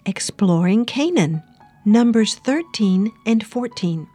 Exploring Canaan, Numbers 13 and 14.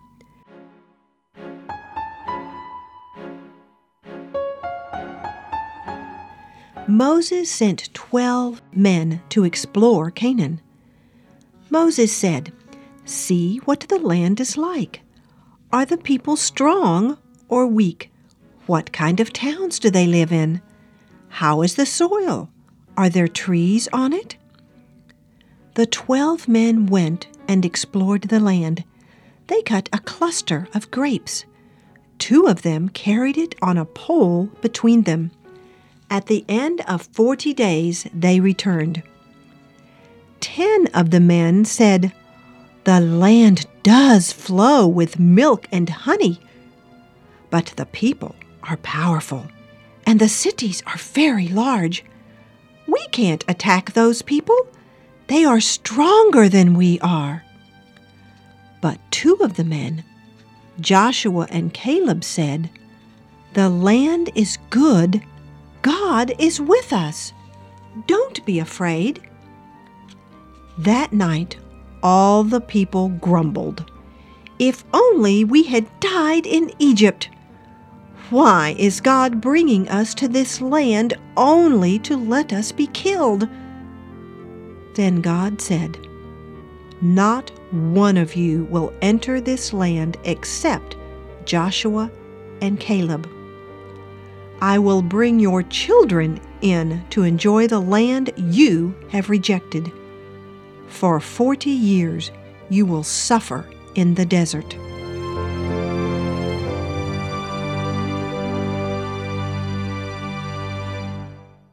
Moses sent 12 men to explore Canaan. Moses said, "See what the land is like. Are the people strong or weak? What kind of towns do they live in? How is the soil? Are there trees on it?" The 12 men went and explored the land. They cut a cluster of grapes. 2 of them carried it on a pole between them. At the end of 40 days, they returned. 10 of the men said, "The land does flow with milk and honey, but the people are powerful, and the cities are very large. We can't attack those people. They are stronger than we are." But 2 of the men, Joshua and Caleb, said, "The land is good. God is with us. Don't be afraid." That night, all the people grumbled, "If only we had died in Egypt! Why is God bringing us to this land only to let us be killed?" Then God said, "Not one of you will enter this land except Joshua and Caleb. I will bring your children in to enjoy the land you have rejected. For 40 years you will suffer in the desert."